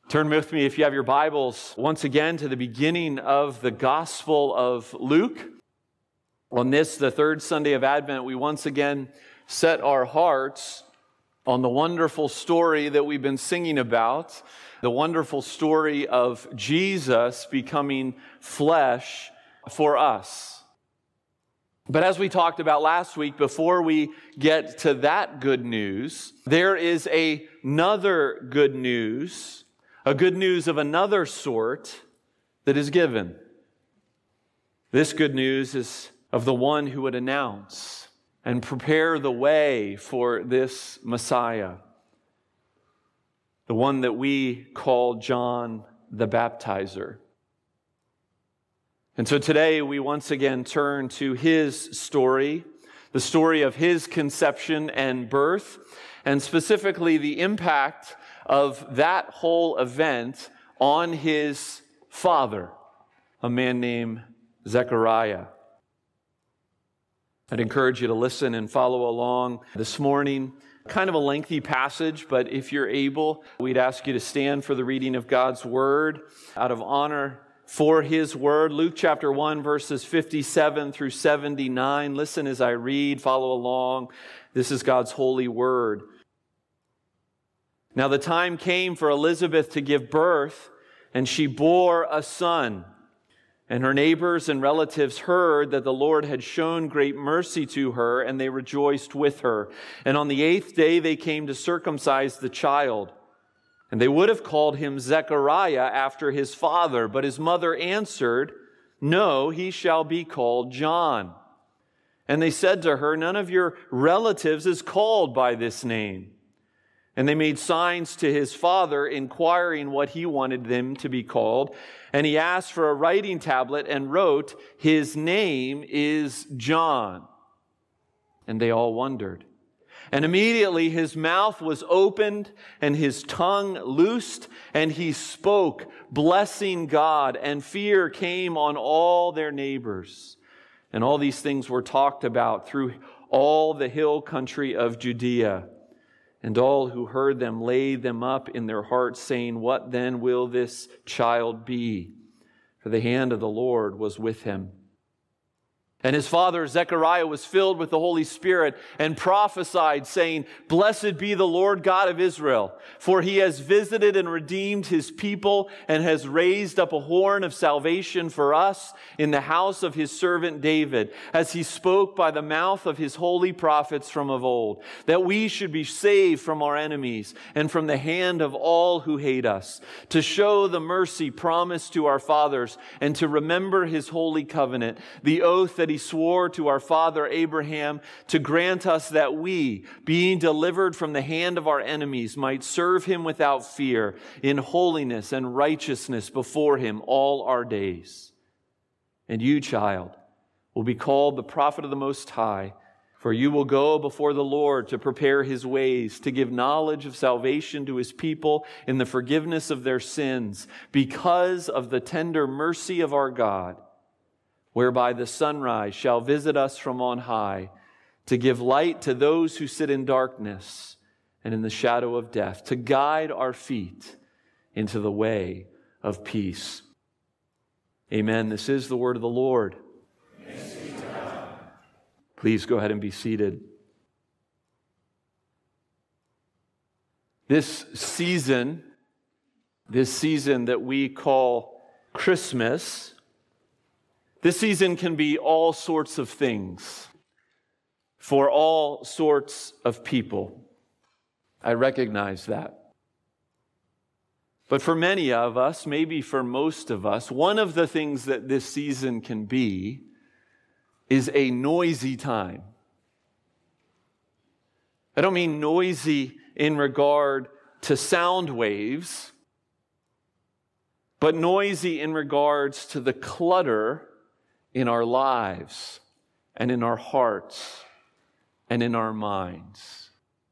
Turn with me, if you have your Bibles, once again to the beginning of the Gospel of Luke. On this, the third Sunday of Advent, we once again set our hearts on the wonderful story that we've been singing about, the wonderful story of Jesus becoming flesh for us. But as we talked about last week, before we get to that good news, there is another good news, a good news of another sort that is given. This good news is of the one who would announce and prepare the way for this Messiah, the one that we call John the Baptizer. And so today we once again turn to his story, the story of his conception and birth, and specifically the impact of that whole event on his father, a man named Zechariah. I'd encourage you to listen and follow along this morning. Kind of a lengthy passage, but if you're able, we'd ask you to stand for the reading of God's Word out of honor for His Word. Luke chapter 1, verses 57 through 79. Listen as I read, follow along. This is God's holy Word. Now the time came for Elizabeth to give birth, and she bore a son. And her neighbors and relatives heard that the Lord had shown great mercy to her, and they rejoiced with her. And on the 8th day they came to circumcise the child. And they would have called him Zechariah after his father, but his mother answered, "No, he shall be called John." And they said to her, "None of your relatives is called by this name." And they made signs to his father, inquiring what he wanted them to be called. And he asked for a writing tablet and wrote, "His name is John." And they all wondered. And immediately his mouth was opened and his tongue loosed, and he spoke, blessing God, and fear came on all their neighbors. And all these things were talked about through all the hill country of Judea. And all who heard them laid them up in their hearts, saying, "What then will this child be?" For the hand of the Lord was with him. And his father Zechariah was filled with the Holy Spirit and prophesied, saying, "Blessed be the Lord God of Israel, for he has visited and redeemed his people and has raised up a horn of salvation for us in the house of his servant David, as he spoke by the mouth of his holy prophets from of old, that we should be saved from our enemies and from the hand of all who hate us, to show the mercy promised to our fathers and to remember his holy covenant, the oath that he swore to our father Abraham, to grant us that we, being delivered from the hand of our enemies, might serve him without fear, in holiness and righteousness before him all our days. And you, child, will be called the prophet of the Most High, for you will go before the Lord to prepare his ways, to give knowledge of salvation to his people in the forgiveness of their sins, because of the tender mercy of our God, whereby the sunrise shall visit us from on high, to give light to those who sit in darkness and in the shadow of death, to guide our feet into the way of peace." Amen. This is the word of the Lord. Thanks be to God. Please go ahead and be seated. This season that we call Christmas, this season can be all sorts of things for all sorts of people. I recognize that. But for many of us, maybe for most of us, one of the things that this season can be is a noisy time. I don't mean noisy in regard to sound waves, but noisy in regards to the clutter in our lives and in our hearts and in our minds.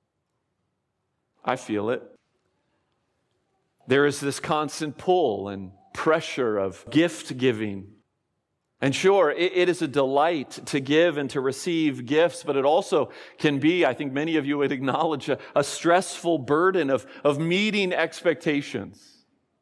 I feel it. There is this constant pull and pressure of gift giving. And sure, it is a delight to give and to receive gifts, but it also can be, I think many of you would acknowledge, a stressful burden of meeting expectations.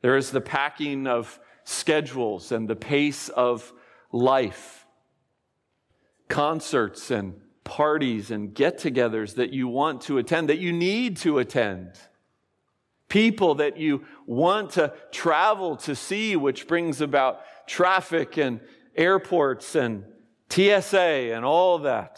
There is the packing of schedules and the pace of life, concerts and parties and get-togethers that you want to attend, that you need to attend, people that you want to travel to see, which brings about traffic and airports and TSA and all that.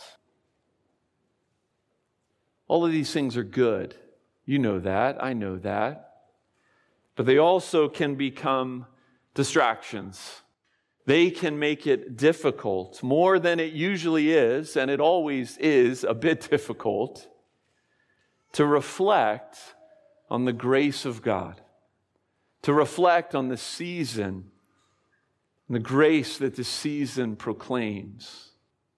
All of these things are good. You know that. I know that. But they also can become distractions. They can make it difficult, more than it usually is, and it always is a bit difficult, to reflect on the grace of God, to reflect on the season and the grace that the season proclaims.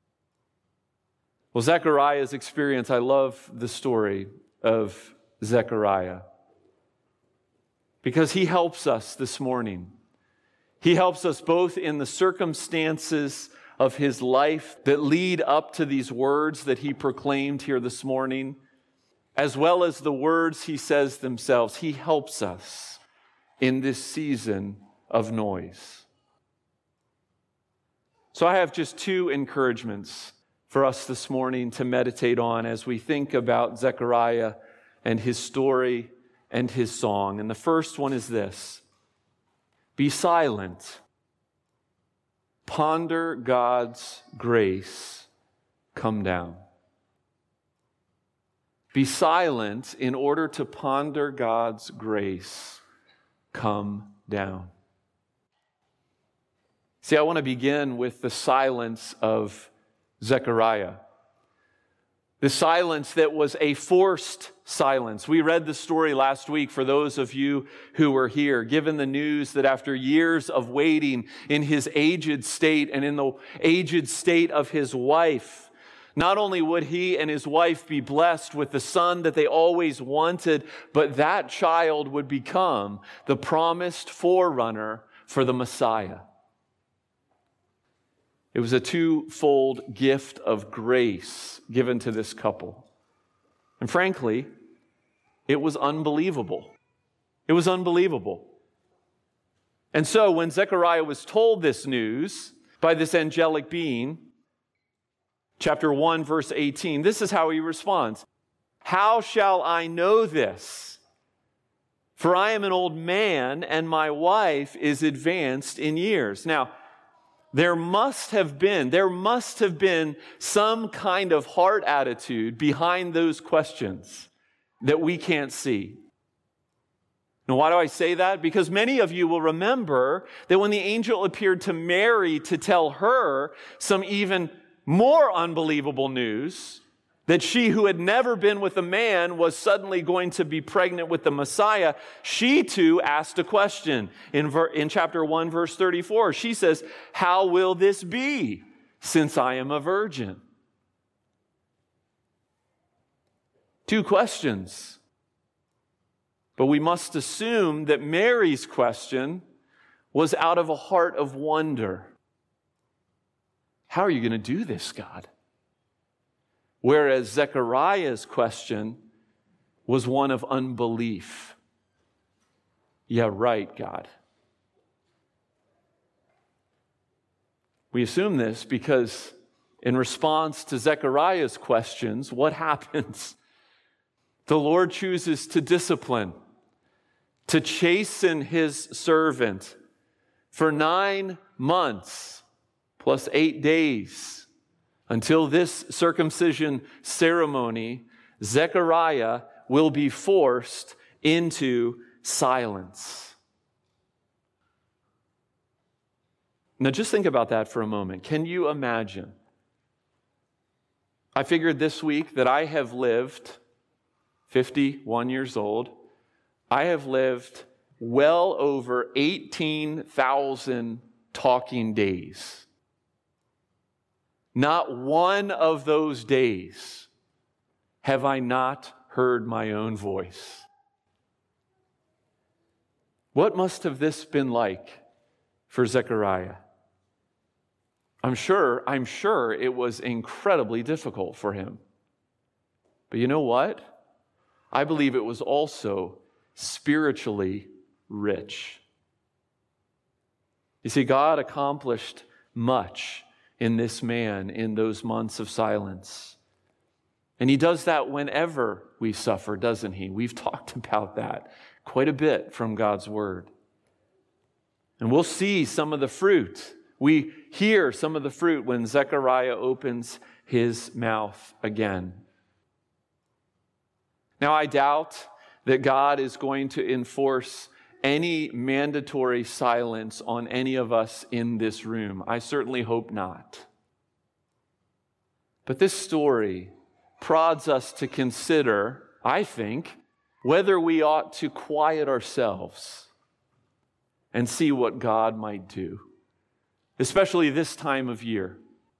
Well, Zechariah's experience, I love the story of Zechariah because he helps us this morning. He helps us both in the circumstances of his life that lead up to these words that he proclaimed here this morning, as well as the words he says themselves. He helps us in this season of noise. So I have just two encouragements for us this morning to meditate on as we think about Zechariah and his story and his song. And the first one is this: be silent. Ponder God's grace come down. Be silent in order to ponder God's grace come down. See, I want to begin with the silence of Zechariah. The silence that was a forced silence. We read the story last week for those of you who were here, given the news that after years of waiting in his aged state and in the aged state of his wife, not only would he and his wife be blessed with the son that they always wanted, but that child would become the promised forerunner for the Messiah. It was a twofold gift of grace given to this couple. And frankly, it was unbelievable. It was unbelievable. And so when Zechariah was told this news by this angelic being, chapter 1, verse 18, this is how he responds. How shall I know this? For I am an old man, and my wife is advanced in years. Now, there must have been some kind of heart attitude behind those questions that we can't see. Now, why do I say that? Because many of you will remember that when the angel appeared to Mary to tell her some even more unbelievable news, that she who had never been with a man was suddenly going to be pregnant with the Messiah, she too asked a question. In chapter 1, verse 34, she says, how will this be since I am a virgin? Two questions. But we must assume that Mary's question was out of a heart of wonder. How are you going to do this, God? Whereas Zechariah's question was one of unbelief. Yeah, right, God. We assume this because in response to Zechariah's questions, what happens? The Lord chooses to discipline, to chasten his servant for 9 months plus 8 days. Until this circumcision ceremony, Zechariah will be forced into silence. Now just think about that for a moment. Can you imagine? I figured this week that I have lived 51 years old. I have lived well over 18,000 talking days. Not one of those days have I not heard my own voice. What must have this been like for Zechariah? I'm sure it was incredibly difficult for him. But you know what? I believe it was also spiritually rich. You see, God accomplished much in this man in those months of silence. And he does that whenever we suffer, doesn't he? We've talked about that quite a bit from God's word. And we'll see some of the fruit. We hear some of the fruit when Zechariah opens his mouth again. Now, I doubt that God is going to enforce any mandatory silence on any of us in this room. I certainly hope not. But this story prods us to consider, I think, whether we ought to quiet ourselves and see what God might do, especially this time of year.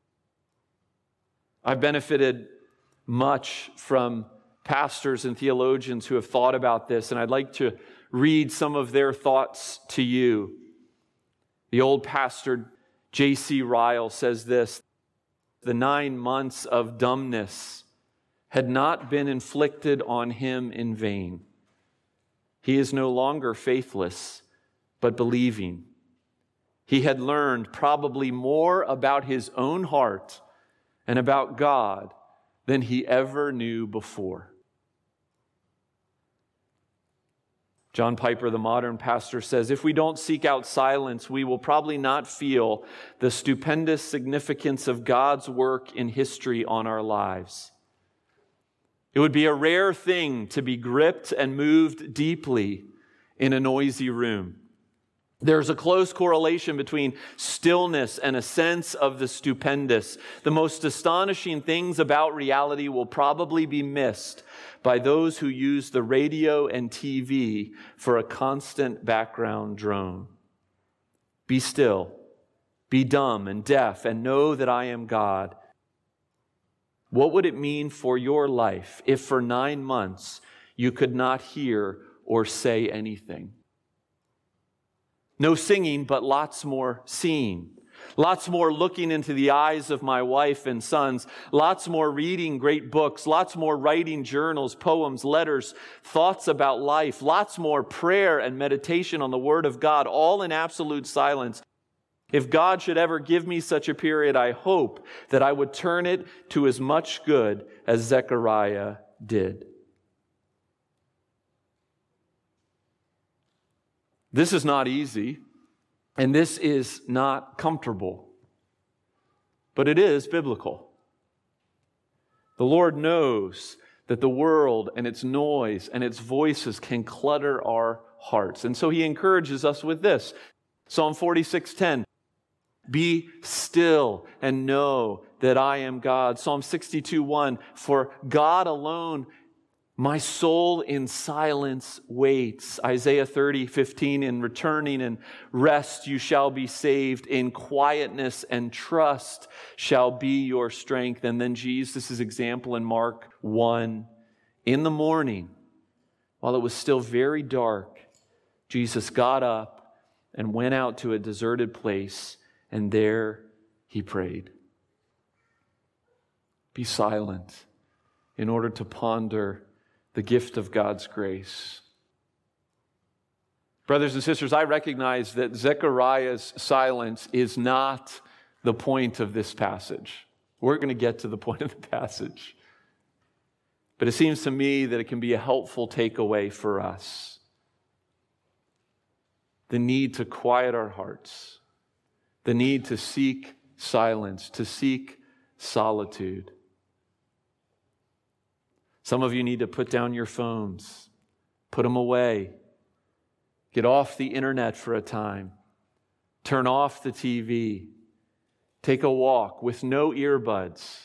I've benefited much from pastors and theologians who have thought about this, and I'd like to read some of their thoughts to you. The old pastor J.C. Ryle says this: the 9 months of dumbness had not been inflicted on him in vain. He is no longer faithless, but believing. He had learned probably more about his own heart and about God than he ever knew before. John Piper, the modern pastor, says, if we don't seek out silence, we will probably not feel the stupendous significance of God's work in history on our lives. It would be a rare thing to be gripped and moved deeply in a noisy room. There's a close correlation between stillness and a sense of the stupendous. The most astonishing things about reality will probably be missed by those who use the radio and TV for a constant background drone. Be still, be dumb and deaf, and know that I am God. What would it mean for your life if for 9 months you could not hear or say anything? No singing, but lots more seeing. Lots more looking into the eyes of my wife and sons. Lots more reading great books. Lots more writing journals, poems, letters, thoughts about life. Lots more prayer and meditation on the Word of God, all in absolute silence. If God should ever give me such a period, I hope that I would turn it to as much good as Zechariah did. This is not easy, and this is not comfortable, but it is biblical. The Lord knows that the world and its noise and its voices can clutter our hearts, and so He encourages us with this. Psalm 46:10, be still and know that I am God. Psalm 62:1, for God alone my soul in silence waits. Isaiah 30:15, in returning and rest you shall be saved. In quietness and trust shall be your strength. And then Jesus' example in Mark 1. In the morning, while it was still very dark, Jesus got up and went out to a deserted place, and there He prayed. Be silent in order to ponder the gift of God's grace. Brothers and sisters, I recognize that Zechariah's silence is not the point of this passage. We're going to get to the point of the passage. But it seems to me that it can be a helpful takeaway for us. The need to quiet our hearts. The need to seek silence, to seek solitude. Some of you need to put down your phones, put them away, get off the internet for a time, turn off the TV, take a walk with no earbuds,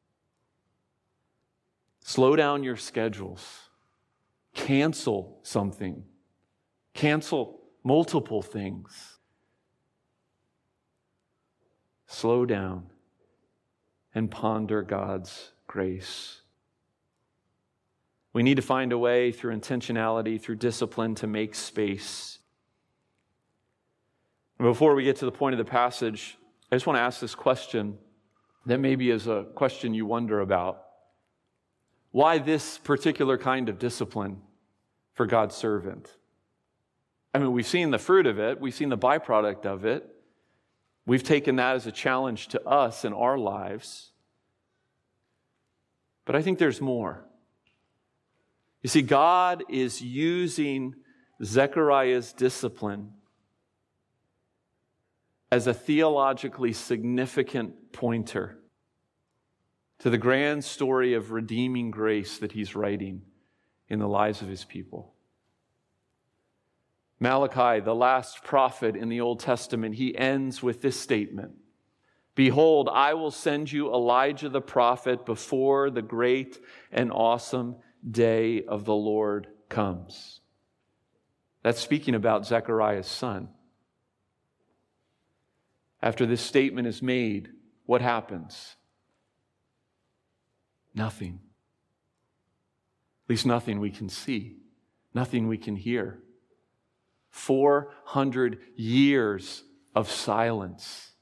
slow down your schedules, cancel something, cancel multiple things. Slow down and ponder God's grace. We need to find a way through intentionality, through discipline, to make space. And before we get to the point of the passage, I just want to ask this question that maybe is a question you wonder about. Why this particular kind of discipline for God's servant? I mean, we've seen the fruit of it. We've seen the byproduct of it. We've taken that as a challenge to us in our lives. But I think there's more. You see, God is using Zechariah's discipline as a theologically significant pointer to the grand story of redeeming grace that he's writing in the lives of his people. Malachi, the last prophet in the Old Testament, he ends with this statement: "Behold, I will send you Elijah the prophet before the great and awesome day of the Lord comes." That's speaking about Zechariah's son. After this statement is made, what happens? Nothing. At least nothing we can see, nothing we can hear. 400 years of silence.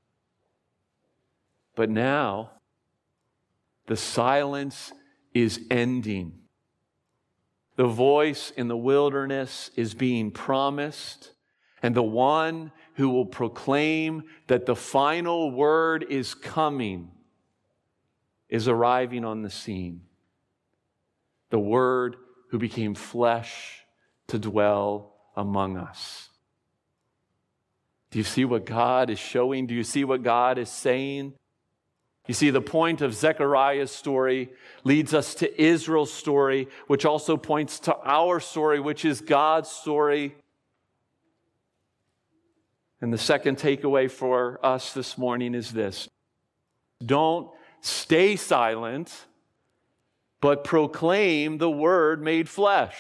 But now, the silence is ending. The voice in the wilderness is being promised, and the one who will proclaim that the final word is coming is arriving on the scene. The Word who became flesh to dwell among us. Do you see what God is showing? Do you see what God is saying? You see, the point of Zechariah's story leads us to Israel's story, which also points to our story, which is God's story. And the second takeaway for us this morning is this: don't stay silent, but proclaim the Word made flesh.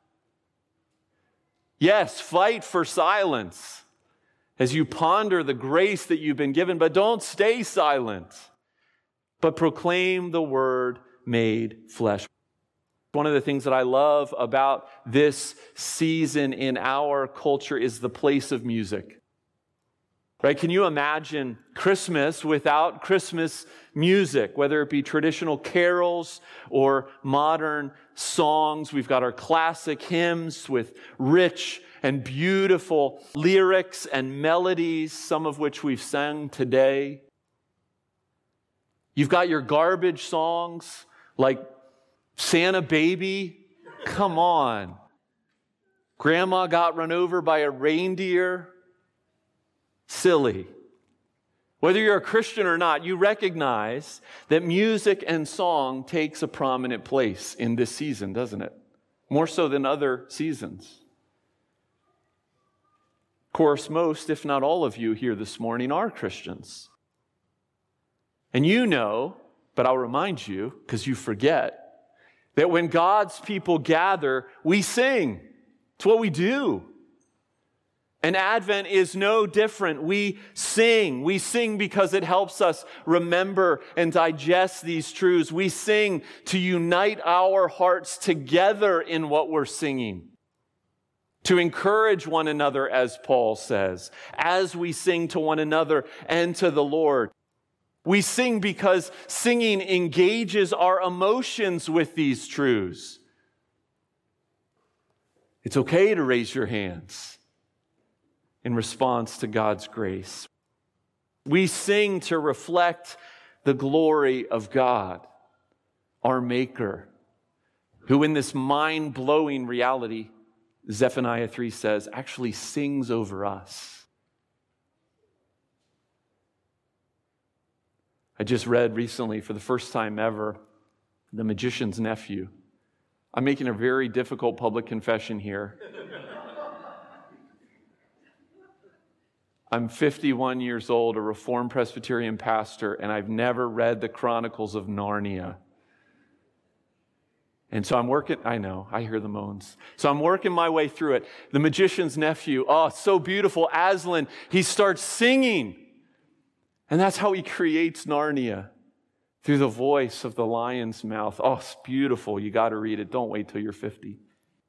Yes, fight for silence as you ponder the grace that you've been given, but don't stay silent, but proclaim the Word made flesh. One of the things that I love about this season in our culture is the place of music. Right? Can you imagine Christmas without Christmas music, whether it be traditional carols or modern songs? We've got our classic hymns with rich and beautiful lyrics and melodies, some of which we've sang today. You've got your garbage songs like Santa Baby. Come on. Grandma got run over by a reindeer. Silly. Whether you're a Christian or not, you recognize that music and song takes a prominent place in this season, doesn't it? More so than other seasons. Of course, most, if not all of you here this morning are Christians. And you know, but I'll remind you, because you forget, that when God's people gather, we sing. It's what we do. And Advent is no different. We sing. We sing because it helps us remember and digest these truths. We sing to unite our hearts together in what we're singing. To encourage one another, as Paul says, as we sing to one another and to the Lord. We sing because singing engages our emotions with these truths. It's okay to raise your hands in response to God's grace. We sing to reflect the glory of God, our Maker, who in this mind-blowing reality, Zephaniah 3 says, actually sings over us. I just read recently, for the first time ever, The Magician's Nephew. I'm making a very difficult public confession here. I'm 51 years old, a Reformed Presbyterian pastor, and I've never read the Chronicles of Narnia. And so I'm working, I know, I hear the moans. So I'm working my way through it. The Magician's Nephew, oh, so beautiful. Aslan, he starts singing. And that's how he creates Narnia, through the voice of the lion's mouth. Oh, it's beautiful. You got to read it. Don't wait till you're 50.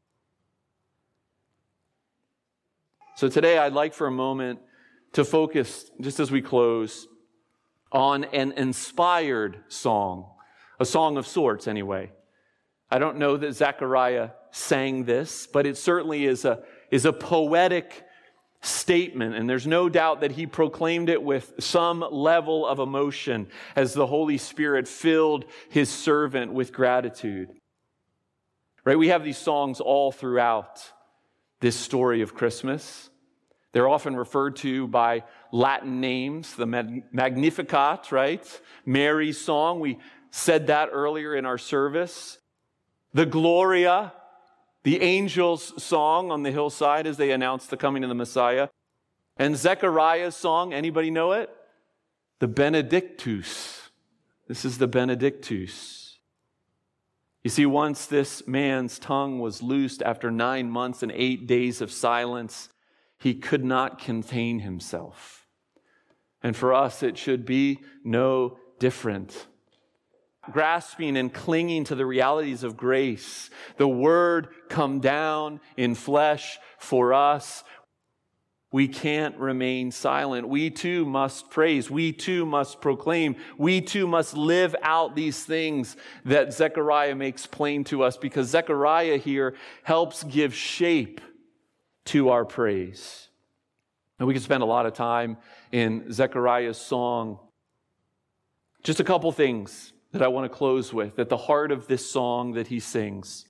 So today I'd like for a moment to focus, just as we close, on an inspired song. A song of sorts, anyway. I don't know that Zechariah sang this, but it certainly is a is a poetic statement, and there's no doubt that he proclaimed it with some level of emotion as the Holy Spirit filled his servant with gratitude. Right? We have these songs all throughout this story of Christmas. They're often referred to by Latin names, the Magnificat, right? Mary's song, we said that earlier in our service. The Gloria, the angels' song on the hillside as they announced the coming of the Messiah. And Zechariah's song, anybody know it? The Benedictus. This is the Benedictus. You see, once this man's tongue was loosed after 9 months and 8 days of silence, he could not contain himself. And for us, it should be no different. Grasping and clinging to the realities of grace, the Word come down in flesh for us, we can't remain silent. We too must praise. We too must proclaim. We too must live out these things that Zechariah makes plain to us, because Zechariah here helps give shape to our praise. And we could spend a lot of time in Zechariah's song. Just a couple things that I want to close with at the heart of this song that he sings.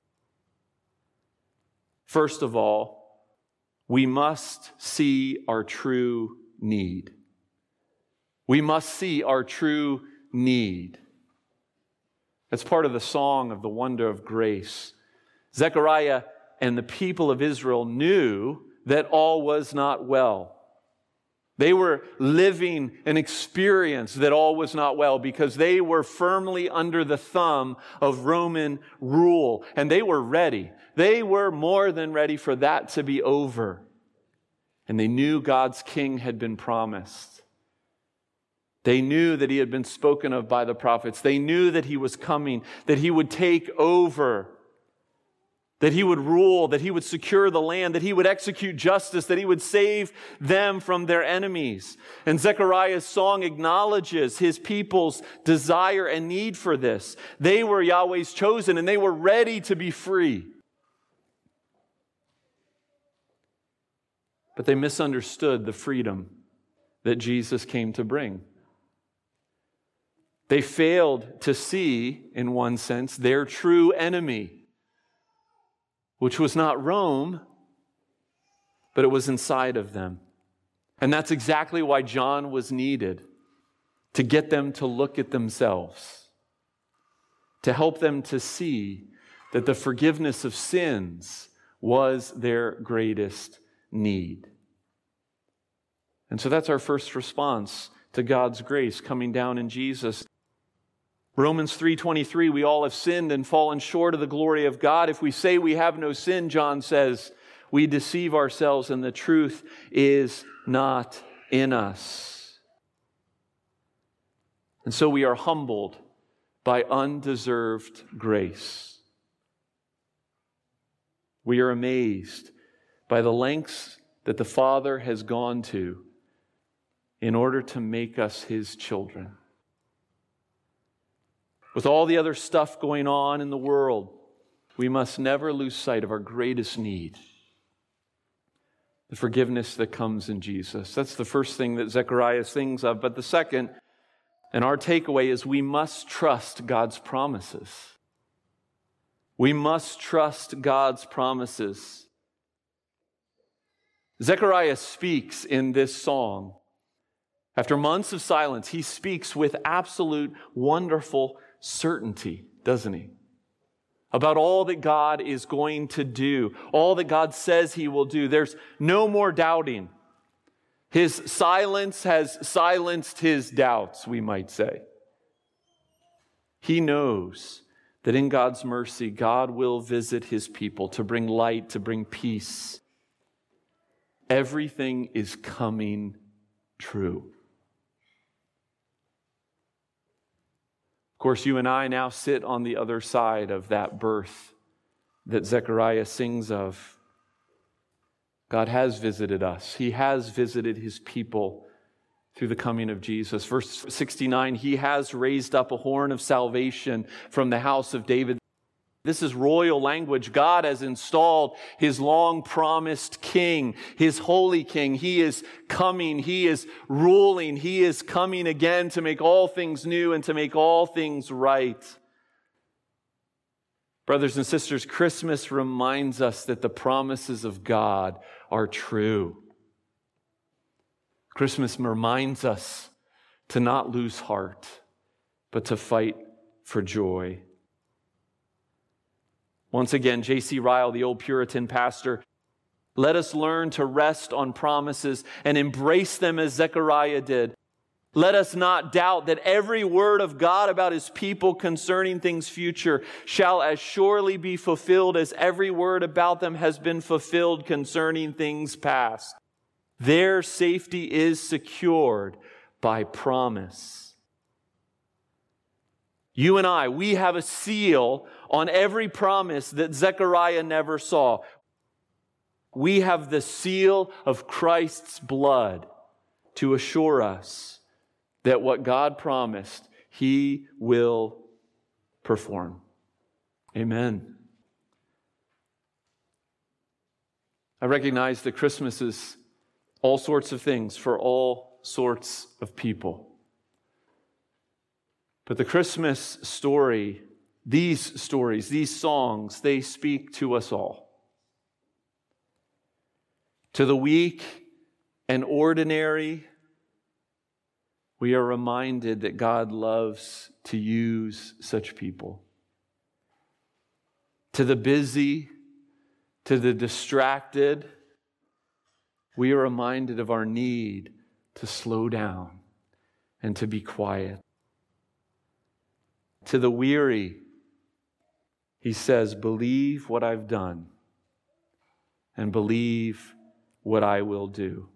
First of all, we must see our true need. We must see our true need. That's part of the song of the wonder of grace. Zechariah and the people of Israel knew that all was not well. They were living an experience that all was not well because they were firmly under the thumb of Roman rule, and they were ready. They were more than ready for that to be over. And they knew God's king had been promised. They knew that he had been spoken of by the prophets. They knew that he was coming, that he would take over, that he would rule, that he would secure the land, that he would execute justice, that he would save them from their enemies. And Zechariah's song acknowledges his people's desire and need for this. They were Yahweh's chosen, and they were ready to be free. But they misunderstood the freedom that Jesus came to bring. They failed to see, in one sense, their true enemy, which was not Rome, but it was inside of them. And that's exactly why John was needed, to get them to look at themselves, to help them to see that the forgiveness of sins was their greatest need. And so that's our first response to God's grace coming down in Jesus. Romans 3:23, we all have sinned and fallen short of the glory of God. If we say we have no sin, John says, we deceive ourselves and the truth is not in us. And so we are humbled by undeserved grace. We are amazed by the lengths that the Father has gone to in order to make us his children. With all the other stuff going on in the world, we must never lose sight of our greatest need, the forgiveness that comes in Jesus. That's the first thing that Zechariah sings of. But the second, and our takeaway, is we must trust God's promises. We must trust God's promises. Zechariah speaks in this song. After months of silence, he speaks with absolute wonderful certainty, doesn't he? About all that God is going to do, all that God says he will do. There's no more doubting. His silence has silenced his doubts, we might say. He knows that in God's mercy, God will visit his people to bring light, to bring peace. Everything is coming true. Of course, you and I now sit on the other side of that birth that Zechariah sings of. God has visited us. He has visited his people through the coming of Jesus. Verse 69, he has raised up a horn of salvation from the house of David. This is royal language. God has installed His long-promised King, His holy King. He is coming. He is ruling. He is coming again to make all things new and to make all things right. Brothers and sisters, Christmas reminds us that the promises of God are true. Christmas reminds us to not lose heart, but to fight for joy. Once again, J.C. Ryle, the old Puritan pastor, let us learn to rest on promises and embrace them as Zechariah did. Let us not doubt that every word of God about His people concerning things future shall as surely be fulfilled as every word about them has been fulfilled concerning things past. Their safety is secured by promise. You and I, we have a seal on every promise that Zechariah never saw. We have the seal of Christ's blood to assure us that what God promised, He will perform. Amen. I recognize that Christmas is all sorts of things for all sorts of people. But the Christmas story, these stories, these songs, they speak to us all. To the weak and ordinary, we are reminded that God loves to use such people. To the busy, to the distracted, we are reminded of our need to slow down and to be quiet. To the weary, He says, believe what I've done and believe what I will do.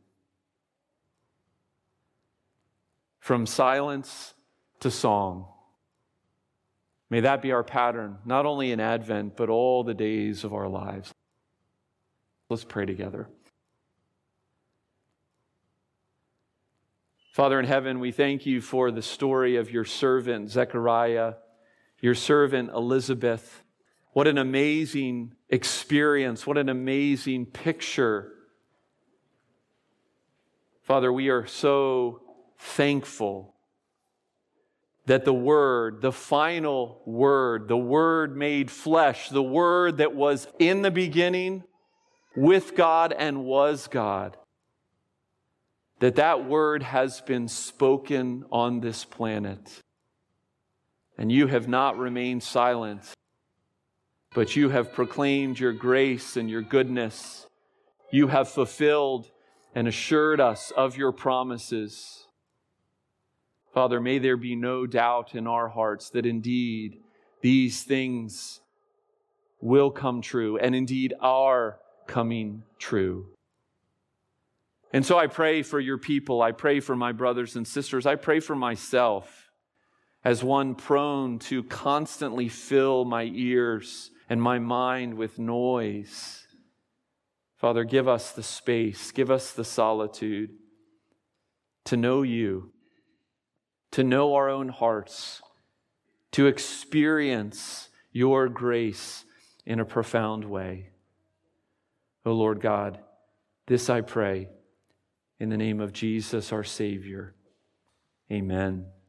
From silence to song. May that be our pattern, not only in Advent, but all the days of our lives. Let's pray together. Father in heaven, we thank You for the story of Your servant Zechariah, Your servant Elizabeth. What an amazing experience, what an amazing picture. Father, we are so thankful that the Word, the final Word, the Word made flesh, the Word that was in the beginning with God and was God, that Word has been spoken on this planet. And You have not remained silent, but You have proclaimed Your grace and Your goodness. You have fulfilled and assured us of Your promises. Father, may there be no doubt in our hearts that indeed these things will come true and indeed are coming true. And so I pray for Your people. I pray for my brothers and sisters. I pray for myself as one prone to constantly fill my ears and my mind with noise. Father, give us the space, give us the solitude to know You, to know our own hearts, to experience Your grace in a profound way. O Lord God, this I pray in the name of Jesus, our Savior. Amen.